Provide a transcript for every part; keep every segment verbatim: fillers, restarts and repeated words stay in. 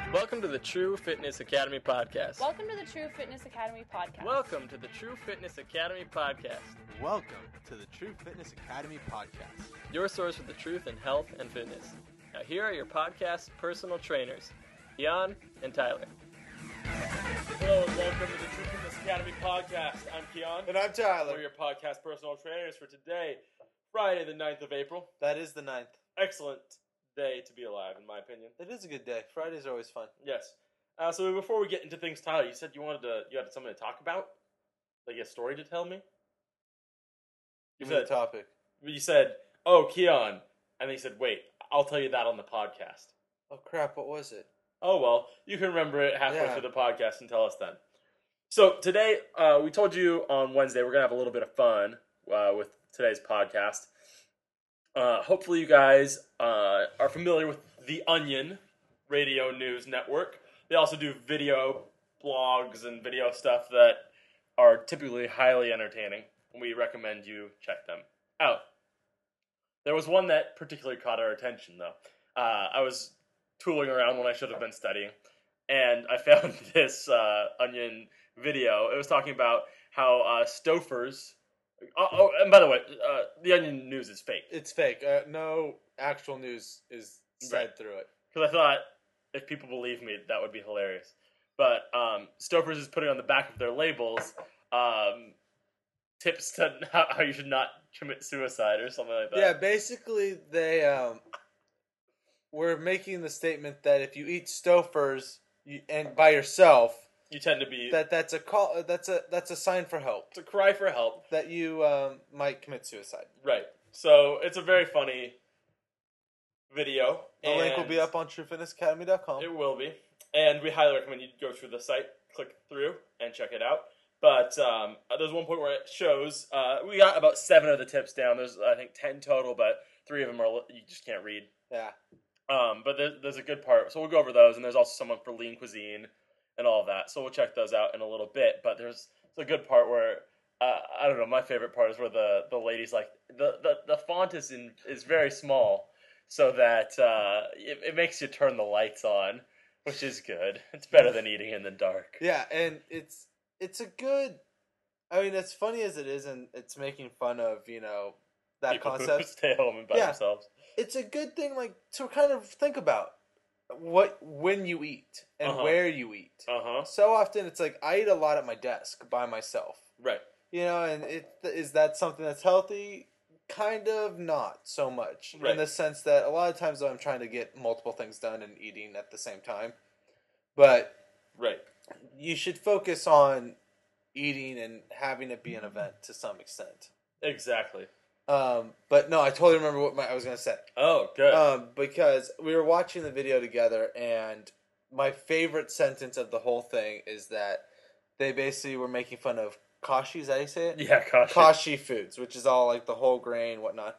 Welcome to the True Fitness Academy podcast. Welcome to the True Fitness Academy podcast. Welcome to the True Fitness Academy podcast. Welcome to the True Fitness Academy podcast. Your source for the truth in health and fitness. Now here are your podcast personal trainers, Keon and Tyler. Hello and welcome to the True Fitness Academy podcast. I'm Keon. And I'm Tyler. We're your podcast personal trainers for today, Friday the ninth of April. That is the ninth. Excellent day to be alive, in my opinion. It is a good day. Fridays are always fun. Yes. Uh, so before we get into things, Tyler, you said you wanted to, you had something to talk about? Like a story to tell me? You Give me the said, topic. you said, oh, Keon. And then you said, wait, I'll tell you that on the podcast. Oh, crap. What was it? Oh, well, you can remember it halfway Yeah. through the podcast and tell us then. So today, uh, we told you on Wednesday we're going to have a little bit of fun uh, with today's podcast. Uh, hopefully you guys uh, are familiar with The Onion Radio News Network. They also do video blogs and video stuff that are typically highly entertaining. We recommend you check them out. There was one that particularly caught our attention, though. Uh, I was tooling around when I should have been studying, and I found this uh, Onion video. It was talking about how uh, Stofers... Oh, oh, and by the way, uh, the Onion news is fake. It's fake. Uh, no actual news is said Right. through it. Because I thought if people believe me, that would be hilarious. But um, Stouffer's is putting on the back of their labels um, tips to how, how you should not commit suicide or something like that. Yeah, basically they um, were making the statement that if you eat Stouffer's you, and by yourself, You tend to be... that that's a call. That's a that's a sign for help. It's a cry for help. That you um, might commit suicide. Right. So it's a very funny video. The link will and be up on true fitness academy dot com. It will be. And we highly recommend you go through the site, click through, and check it out. But um, there's one point where it shows, uh, we got about seven of the tips down. There's, I think, ten total, but three of them are, you just can't read. Yeah. Um, but there, there's a good part. So we'll go over those, and there's also someone for lean cuisine and all of that. So we'll check those out in a little bit. But there's, there's a good part where, uh, I don't know, my favorite part is where the, the lady's like, the, the, the font is in is very small, so that uh, it, it makes you turn the lights on, which is good. It's better than eating in the dark. Yeah, and it's it's a good. I mean, as funny as it is, and it's making fun of you know that People who concept. stay home and by Yeah. themselves. It's a good thing, like to kind of think about what when you eat and Uh-huh. where you eat. Uh huh. So often, it's like I eat a lot at my desk by myself. Right. You know, and it is that something that's healthy? Kind of not so much Right. in the sense that a lot of times though, I'm trying to get multiple things done and eating at the same time. But Right. you should focus on eating and having it be an event to some extent. Exactly. Um, but no, I totally remember what my, I was going to say. Oh, good. Um, because we were watching the video together, and my favorite sentence of the whole thing is that they basically were making fun of Kashi, is that how you say it? yeah, gosh. Kashi foods, which is all like the whole grain, whatnot.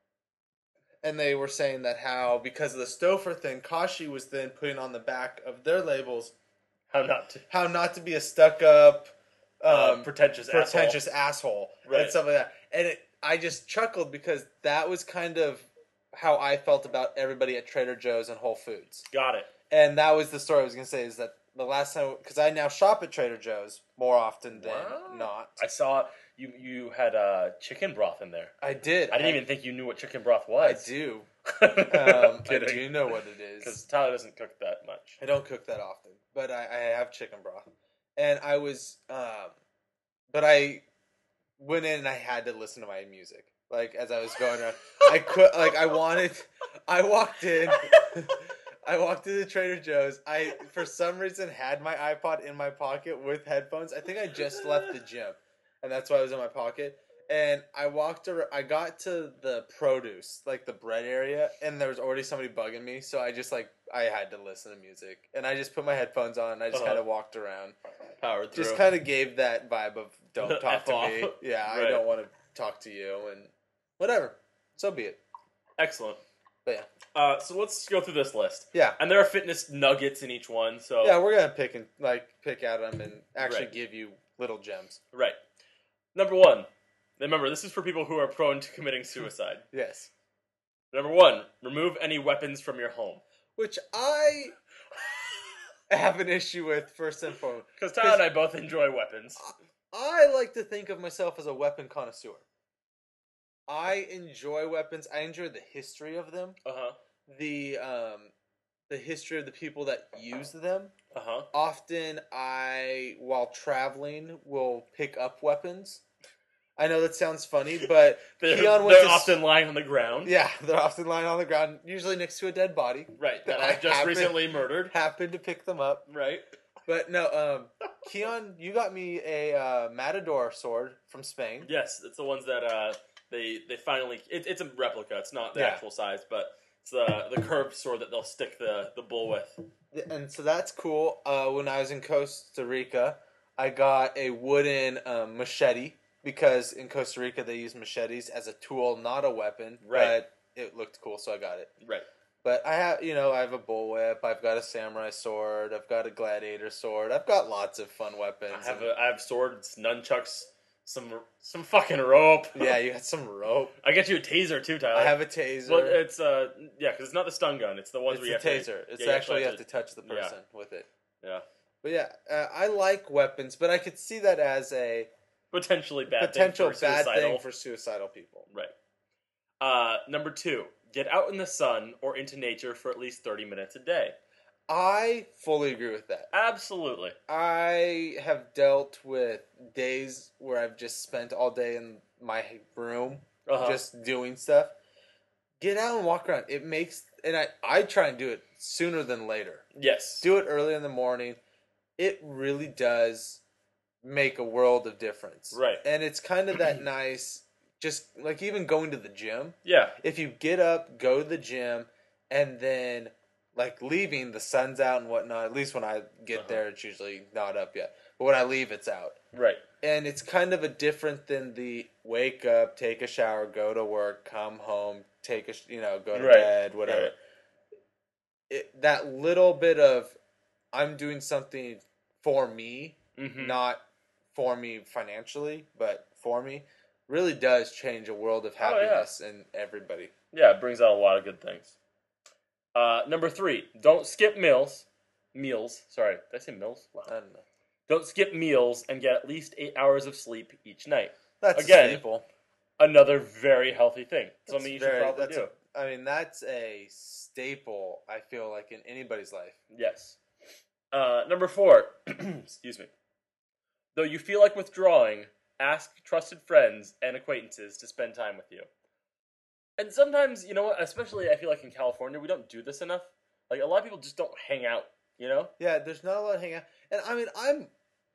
And they were saying that how, because of the Stouffer thing, Kashi was then putting on the back of their labels How not to. how not to be a stuck-up, um, Uh, pretentious pretentious asshole, Right. and stuff like that. And it, I just chuckled because that was kind of how I felt about everybody at Trader Joe's and Whole Foods. Got it. And that was the story I was going to say, is that the last time, because I now shop at Trader Joe's more often than Wow. not. I saw you you had uh, chicken broth in there. I did. I didn't even think you knew what chicken broth was. I do. I'm Um, I kidding. do know what it is. Because Tyler doesn't cook that much. I don't cook that often, but I, I have chicken broth. And I was, um, but I went in and I had to listen to my music. Like, as I was going around. I could, like, I wanted, I walked in, I walked into Trader Joe's. I, for some reason, had my iPod in my pocket with headphones. I think I just left the gym, and that's why it was in my pocket. And I walked around, I got to the produce, like the bread area, and there was already somebody bugging me, so I just, like, I had to listen to music. And I just put my headphones on, and I just Uh-huh. kind of walked around. Powered through. Just kind of gave that vibe of, don't talk F to off. me. Yeah, I Right. don't want to talk to you, and whatever. So be it. Excellent. But yeah. Uh, so let's go through this list. Yeah. And there are fitness nuggets in each one. So Yeah, we're going to pick and, like, pick at them and actually Right. give you little gems. Right. Number one. Remember, this is for people who are prone to committing suicide. Yes. Number one, remove any weapons from your home. Which I have an issue with first and foremost. Because Tyler and I both enjoy weapons. I like to think of myself as a weapon connoisseur. I enjoy weapons. I enjoy the history of them. Uh huh. The um, the history of the people that use them. Uh huh. Often, I, while traveling, will pick up weapons. I know that sounds funny, but they're, Keon went they're to, often lying on the ground. yeah, they're often lying on the ground, usually next to a dead body. Right. That I I just happen- recently murdered. Happen to pick them up. Right. But no, um, Keon, you got me a uh, Matador sword from Spain. Yes, it's the ones that uh, they they finally. It, it's a replica. It's not the Yeah. actual size, but it's the the curved sword that they'll stick the, the bull with. And so that's cool. Uh, when I was in Costa Rica, I got a wooden um, machete because in Costa Rica they use machetes as a tool, not a weapon. Right. But it looked cool, so I got it. Right. But I have, you know, I have a bullwhip. I've got a samurai sword. I've got a gladiator sword. I've got lots of fun weapons. I have a, I have swords, nunchucks, some some fucking rope. Yeah, you got some rope. I get you a taser too, Tyler. I have a taser. But it's uh yeah, because it's not the stun gun. It's the ones It's where a you have taser. to. It's yeah, you actually you have to to touch the yeah. person with it. Yeah. But yeah, uh, I like weapons, but I could see that as a Potentially bad potential thing for bad suicidal. thing for suicidal people. Right. Uh, number two, get out in the sun or into nature for at least thirty minutes a day. I fully agree with that. Absolutely. I have dealt with days where I've just spent all day in my room Uh-huh. just doing stuff. Get out and walk around. It makes, and I, I try and do it sooner than later. Yes. Do it early in the morning. It really does make a world of difference. Right. And it's kind of that nice, just like even going to the gym. Yeah. If you get up, go to the gym, and then like leaving, the sun's out and whatnot. At least when I get Uh-huh. there, it's usually not up yet. But when I leave, it's out. Right. And it's kind of a different than the wake up, take a shower, go to work, come home, take a sh- you know, go to Right. bed, whatever. Right. It, that little bit of I'm doing something for me, Mm-hmm. not for me financially, but for me, really does change a world of Oh, yeah. happiness in everybody. Yeah, it brings out a lot of good things. Uh, number three, don't skip meals. Meals. Sorry, did I say meals? Wow. I don't know. Don't skip meals and get at least eight hours of sleep each night. That's Again, a staple. Another very healthy thing. That's Something you very- should probably that's do. a- I mean, that's a staple, I feel like, in anybody's life. Yes. Uh, number four, excuse me. Though you feel like withdrawing, ask trusted friends and acquaintances to spend time with you. And sometimes, you know what, especially I feel like in California, we don't do this enough. Like, a lot of people just don't hang out, you know? Yeah, there's not a lot of hang out. And I mean, I'm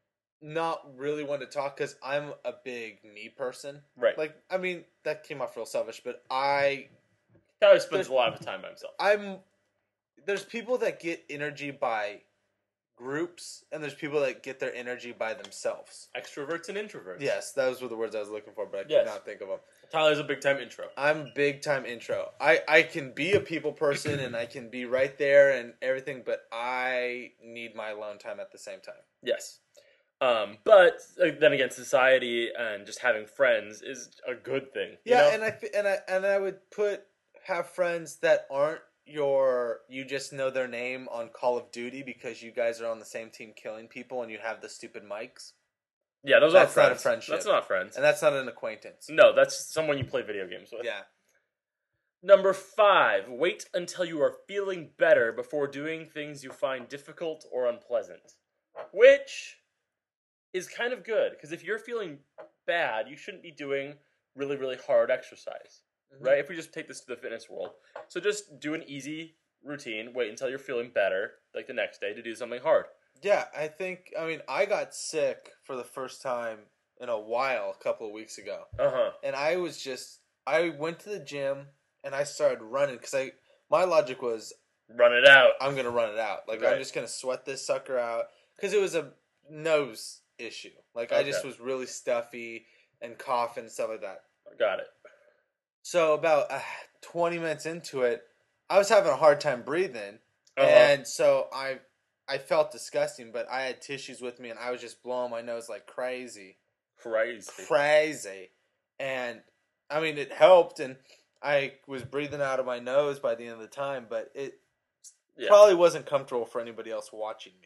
not really one to talk because I'm a big me person. Right. Like, I mean, that came off real selfish, but I, Tyler spends a lot of time by himself. I'm, there's people that get energy by groups, and there's people that get their energy by themselves. Extroverts and introverts. Yes, those were the words I was looking for, but I could Yes. not think of them. Tyler's a big time intro. I'm big time intro. I, I can be a people person and I can be right there and everything, but I need my alone time at the same time. Yes. Um, but uh, then again, society and just having friends is a good thing. you Yeah, know? and I f- and I and I would put have friends that aren't your you just know their name on Call of Duty because you guys are on the same team killing people and you have the stupid mics. yeah, those that's aren't not a friends. friendship. That's not friends. And that's not an acquaintance. No, that's someone you play video games with. Yeah. Number five, wait until you are feeling better before doing things you find difficult or unpleasant. Which is kind of good, because if you're feeling bad, you shouldn't be doing really, really hard exercise, Mhm. right? If we just take this to the fitness world. So just do an easy routine, wait until you're feeling better, like the next day, to do something hard. Yeah, I think I mean I got sick for the first time in a while a couple of weeks ago. Uh-huh. And I was just I went to the gym and I started running because I my logic was Run it out. I'm gonna run it out. Like Right. I'm just gonna sweat this sucker out because it was a nose issue. Like I just Okay. was really stuffy and coughing and stuff like that. Got it. So about uh, twenty minutes into it, I was having a hard time breathing, Uh-huh. and so I I felt disgusting. But I had tissues with me, and I was just blowing my nose like crazy. Crazy. crazy. And I mean, it helped, and I was breathing out of my nose by the end of the time, but it Yeah. probably wasn't comfortable for anybody else watching me.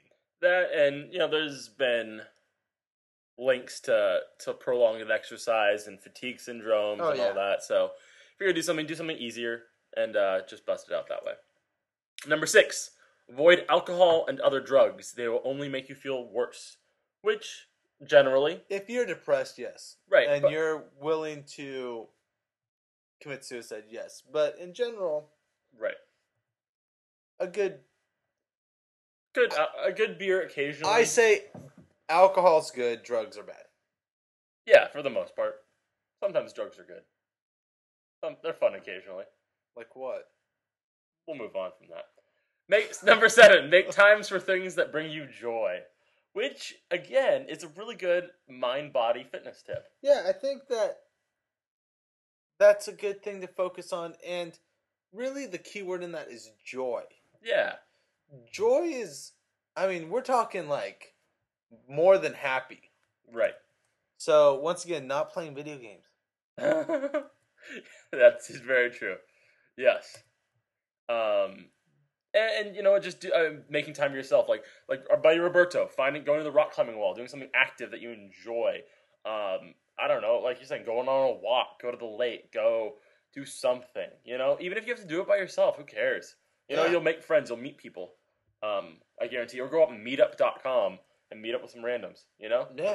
that, and you know, there's been links to to prolonged exercise and fatigue syndromes Oh, and yeah. all that. So if you're gonna do something, do something easier and uh, just bust it out that way. Number six, avoid alcohol and other drugs. They will only make you feel worse. Which generally, If you're depressed, yes. Right, And but- you're willing to commit suicide, yes. But in general, right, a good good uh, a good beer occasionally. I say alcohol's good, drugs are bad. Yeah, for the most part. Sometimes drugs are good. Some, they're fun occasionally. Like what? We'll move on from that. Make number seven. Make times for things that bring you joy, which again is a really good mind-body fitness tip. Yeah, I think that that's a good thing to focus on, and really the key word in that is joy. Yeah, Joy is, I mean, we're talking like more than happy. right. So once again, not playing video games. That's very true. Yes. Um, and, and you know, just do, uh, making time for yourself, like like our buddy Roberto, finding going to the rock climbing wall, doing something active that you enjoy. Um, I don't know, like you're saying, going on a walk, go to the lake, go do something. You know, even if you have to do it by yourself, who cares? You know, Yeah. you'll make friends, you'll meet people. Um, I guarantee. Or go up on meetup dot com and meet up with some randoms. You know. Yeah.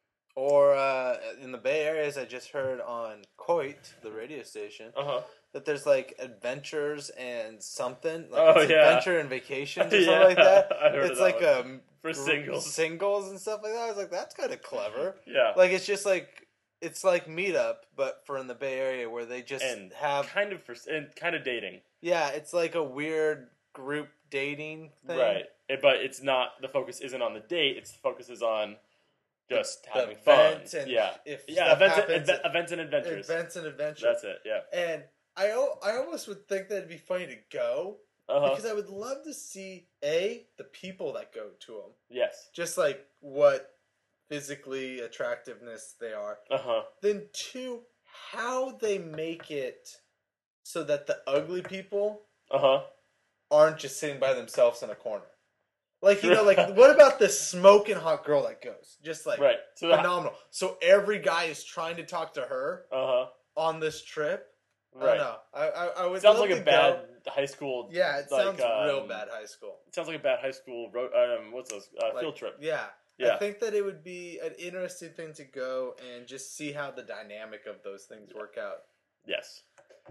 Or uh, in the Bay Area, as I just heard on Coit, the radio station, Uh huh. that there's like adventures and something. Like Oh, it's yeah. adventure and vacations or Yeah, something like that. I heard of It's that like one. um For gr- singles. singles and stuff like that. I was like, that's kind of clever. Yeah. Like it's just like it's like Meetup, but for in the Bay Area where they just and have kind of for and kind of dating. yeah, it's like a weird group dating thing. Right. It, but it's not, the focus isn't on the date, it's the focus is on just The having fun. event and Yeah. if Yeah, stuff events, happens, and, adve- events and adventures. Events and adventures. That's it, yeah. And I al- I almost would think that it'd be funny to go Uh-huh. because I would love to see a the people that go to them, Yes. just like what physically attractiveness they are. Uh-huh. Then two, how they make it so that the ugly people Uh-huh. aren't just sitting by themselves in a corner. Like, you know, like, what about this smoking hot girl that goes? Just like, Right. So that, phenomenal. So every guy is trying to talk to her uh-huh. on this trip. I Right. don't know. I, I, I would Sounds love like to a bad go. high school. Yeah, it like, sounds real um, bad high school. It sounds like a bad high school road um what's those? Uh, Like, field trip. Yeah. Yeah. I think that it would be an interesting thing to go and just see how the dynamic of those things work out. Yes.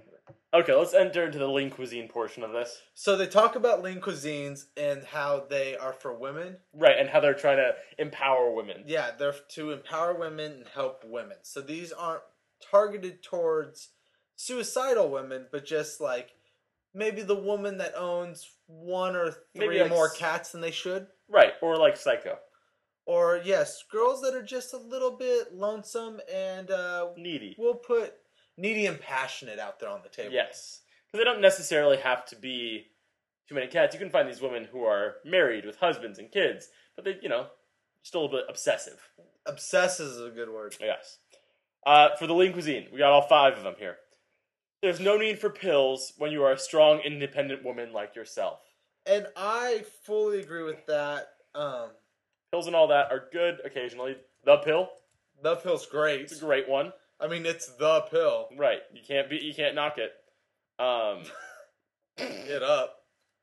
Okay, let's enter into the lean cuisine portion of this. So they talk about lean cuisines and how they are for women. Right, and how they're trying to empower women. Yeah, they're to empower women and help women. So these aren't targeted towards suicidal women, but just like maybe the woman that owns one or Maybe three like more s- cats than they should. Right, or like Psycho. Or yes, girls that are just a little bit lonesome and uh, Needy. we'll put needy and passionate out there on the table. Yes. Because they don't necessarily have to be too many cats. You can find these women who are married with husbands and kids, but they, you know, still a little bit obsessive. Obsess is a good word. Yes. Uh, for the lean cuisine, we got all five of them here. There's no need for pills when you are a strong, independent woman like yourself. And I fully agree with that. Um, Pills and all that are good occasionally. The pill, the pill's great. it's a great one. I mean, it's the pill. Right. You can't be. You can't knock it. Um, Get up.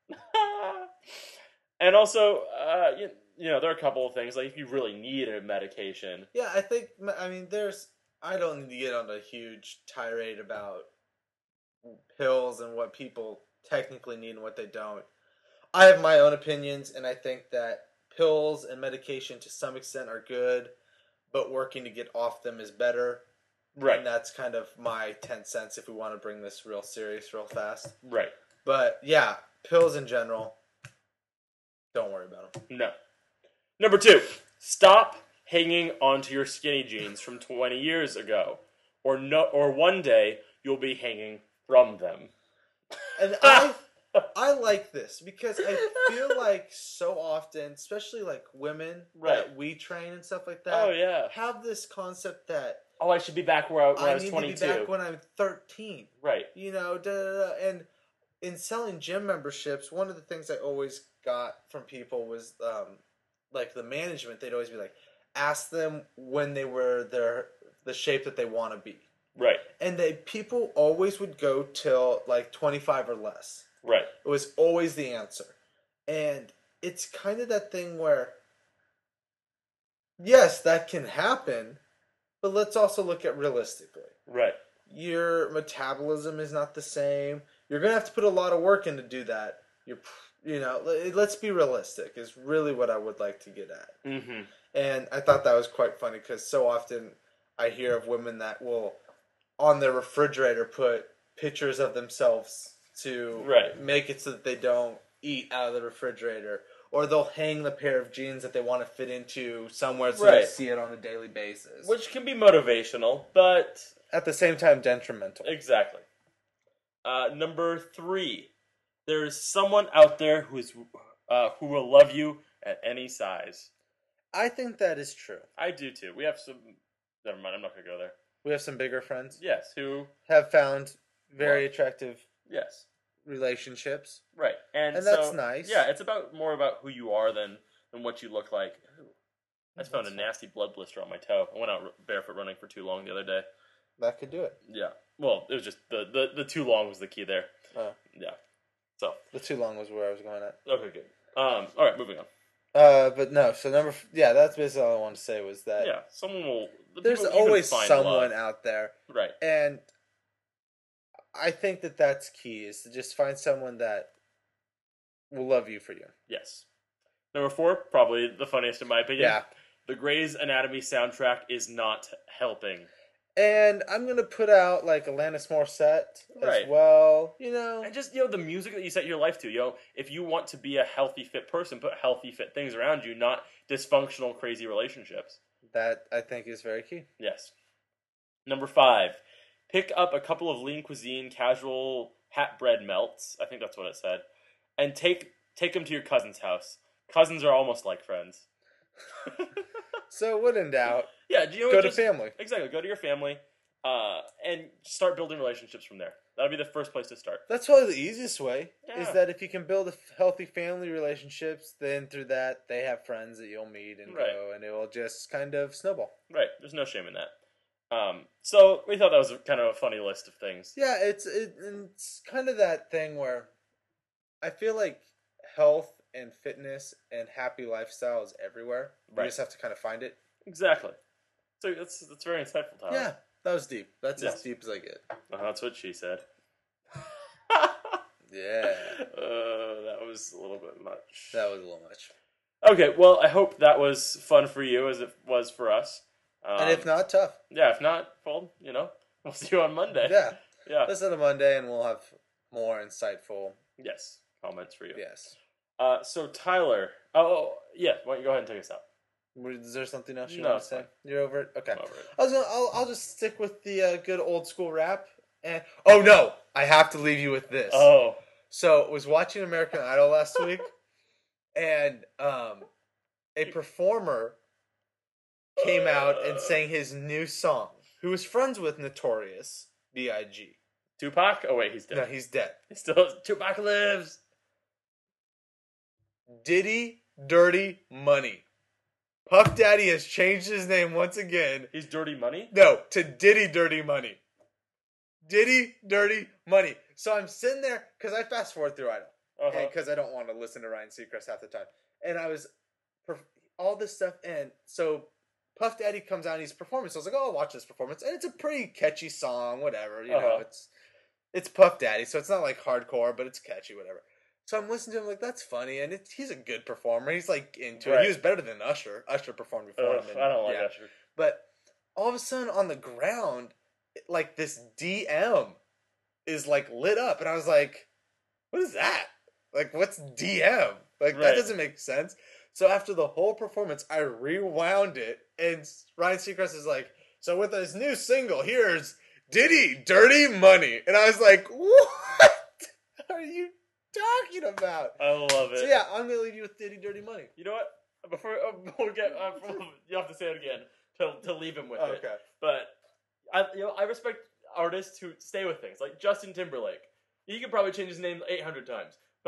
and also, uh, you, you know, there are a couple of things like if you really need a medication. Yeah, I think. I mean, there's. I don't need to get on a huge tirade about pills and what people technically need and what they don't. I have my own opinions, and I think that pills and medication to some extent are good, but working to get off them is better. Right. And that's kind of my ten cents if we want to bring this real serious real fast. Right. But yeah, pills in general, don't worry about them. No. Number two, stop hanging onto your skinny jeans from twenty years ago, or no, or one day you'll be hanging from them. And I I like this because I feel like so often, especially like women Right. that we train and stuff like that, Oh yeah. have this concept that Oh, I should be back where I, when I, I was need to twenty-two. be back when I'm thirteen. Right. You know, da, da, da. And in selling gym memberships, one of the things I always got from people was um, like the management, they'd always be like, ask them when they were their the shape that they want to be, Right. and they people always would go till like twenty-five or less. Right. It was always the answer, and it's kind of that thing where, yes, that can happen, but let's also look at realistically. Right. Your metabolism is not the same. You're gonna have to put a lot of work in to do that. You're, you know, let's be realistic. Is really what I would like to get at. Mm-hmm. And I thought that was quite funny because so often I hear of women that will, on their refrigerator, put pictures of themselves to right. make it so that they don't eat out of the refrigerator. Or they'll hang the pair of jeans that they want to fit into somewhere so right. they see it on a daily basis. Which can be motivational, but... at the same time, detrimental. Exactly. Uh, number three. There's someone out there who's uh, who will love you at any size. I think that is true. I do too. We have some... Never mind, I'm not going to go there. We have some bigger friends. Yes, who... have found very well, attractive... yes. relationships. Right. And, and so, that's nice. Yeah, it's about more about who you are than, than what you look like. Ooh, I just found a fine. nasty blood blister on my toe. I went out barefoot running for too long the other day. That could do it. Yeah. Well, it was just the, the, the too long was the key there. Oh. Yeah. So. The too long was where I was going at. Okay, good. Um. All right, moving on. Uh, but no. So number, f- yeah, that's basically all I wanted to say was that. Yeah, someone will. The There's people even always find someone love. out there, Right? and I think that that's key is to just find someone that will love you for you. Yes. Number four, probably the funniest in my opinion. Yeah. The Grey's Anatomy soundtrack is not helping. And I'm gonna put out like Alanis Morissette Right. as well. You know, And just, you know, the music that you set your life to, yo. If you want to be a healthy, fit person, put healthy, fit things around you, not dysfunctional, crazy relationships. that I think is very key. Yes. Number five, pick up a couple of Lean Cuisine casual hat bread melts. I think that's what it said. And take take them to your cousin's house. Cousins are almost like friends. So when in doubt, Yeah, do you know go what, to just- family. Exactly. Go to your family, uh, and start building relationships from there. That'll be the first place to start. That's probably the easiest way. Is Yeah. that if you can build a f- healthy family relationships, then through that they have friends that you'll meet and Right. go, and it will just kind of snowball. Right. There's no shame in that. Um, so we thought that was a, kind of a funny list of things. Yeah, it's it, it's kind of that thing where I feel like health and fitness and happy lifestyle is everywhere. You Right. just have to kind of find it. Exactly. So that's that's very insightful, Tyler. Yeah, that was deep. That's Yes. as deep as I get. Uh, that's what she said. Yeah, Uh, that was a little bit much. that was a little much. Okay, well, I hope that was fun for you as it was for us. Um, And if not, tough. yeah, if not, well, you know, we'll see you on Monday. Yeah, Yeah. listen to Monday, and we'll have more insightful. Yes, comments for you. Yes. Uh, so Tyler, oh yeah, why don't you go ahead and take us out? Is there something else you No, want it's to say? fine. You're over it. Okay. I'm over it. I was gonna, I'll, I'll just stick with the uh, good old school rap. And oh no, I have to leave you with this. Oh, So I was watching American Idol last week, and um, a performer came out and sang his new song. Who was friends with Notorious B I G Tupac. Oh wait, he's dead. No, he's dead. He's still Tupac lives. Diddy Dirty Money. Puff Daddy has changed his name once again. He's Dirty Money. No, to Diddy Dirty Money. Diddy Dirty Money. So I'm sitting there, because I fast forward through Idol. Uh-huh. Because I don't want to listen to Ryan Seacrest half the time. And I was, perf- all this stuff, and so Puff Daddy comes out and he's performing. So I was like, oh, I'll watch this performance. And it's a pretty catchy song, whatever. You know, Uh-huh. it's it's Puff Daddy, so it's not like hardcore, but it's catchy, whatever. So I'm listening to him like, that's funny, and it's, he's a good performer. He's like into it. Right. He was better than Usher. Usher performed before Ugh, him. and- I don't like yeah. Usher. But all of a sudden on the ground, like this D M is like lit up, and I was like, what is that? Like, what's D M? Like, that Right. doesn't make sense. So after the whole performance, I rewound it, and Ryan Seacrest is like, so with his new single, here's Diddy Dirty Money. And I was like, what are you talking about? I love it. So yeah, I'm going to leave you with Diddy Dirty Money. You know what? Before, uh, before we get, uh, you have to say it again to to leave him with it. Okay. But I, you know, I respect artists who stay with things like Justin Timberlake. He could probably change his name eight hundred times, but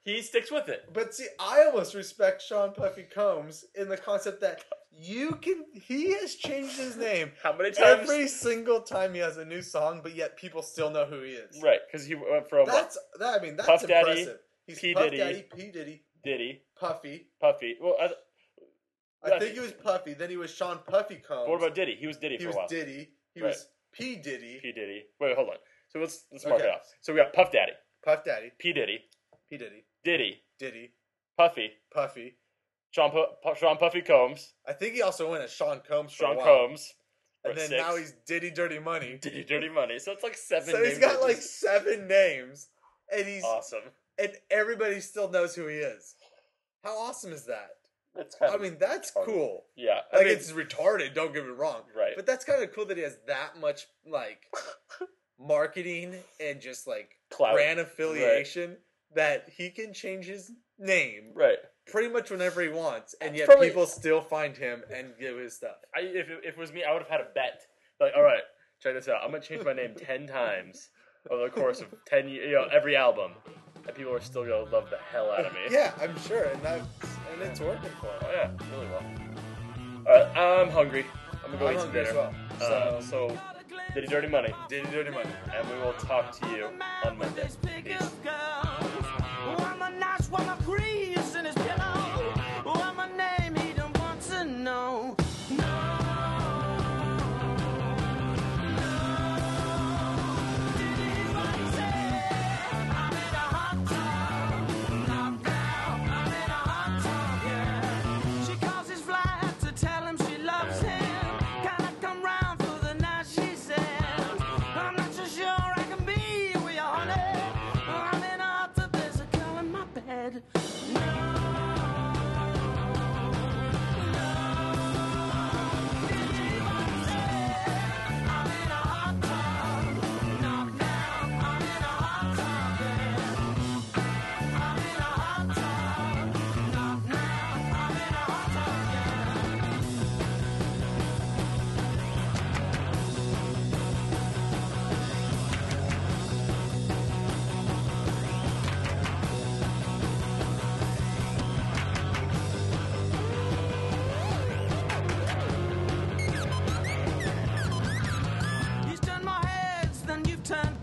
he sticks with it. But see, I almost respect Sean Puffy Combs in the concept that you can. He has changed his name How many times? every single time he has a new song, but yet people still know who he is. Right, because he went from That's that. I mean, that's Puff Daddy, impressive. He's P. Puff Diddy. Daddy, P Diddy, Diddy, Puffy. Puffy. Well, I, I think he was Puffy. Then he was Sean Puffy Combs. what about Diddy? He was Diddy he for was a while. Diddy. He Right. was P Diddy. P Diddy. Wait, hold on. So let's let's mark Okay. it off. So we got Puff Daddy, Puff Daddy, P Diddy, P Diddy, Diddy, Diddy, Puffy, Puffy. Sean Pu- Sean Puffy Combs, I think he also went as Sean Combs for Sean a while. Combs, and for then six. now he's Diddy Dirty Money. Diddy Dirty Money. So it's like seven. So he's names got that like just- seven names, and he's awesome. and everybody still knows who he is. How awesome is that? That's kind I of mean, that's retarded. cool. Yeah, I Like mean, it's retarded. Don't get me wrong. right. But that's kind of cool that he has that much like marketing and just like Clout. brand affiliation that he can change his name Right. pretty much whenever he wants, and yet Probably- people still find him and give his stuff. I if it, if it was me, I would have had a bet. Like, all right, check this out. I'm gonna change my name ten times over the course of ten years. You know, every album, and people are still gonna love the hell out of me. Yeah, I'm sure, and that's and it's working for him. Oh yeah, really well. All right, I'm hungry. I'm gonna go I'm eat some hungry dinner. as well. Uh, So, so, Diddy Dirty Money, Diddy Dirty Money. and we will talk to you on Monday. Peace. She calls his flight to tell him she loves him. Can I come round for the night, she says. I'm not so sure I can be with you, honey. I'm in a hot tub, there's a girl in my bed. He's turned my heads, then you've turned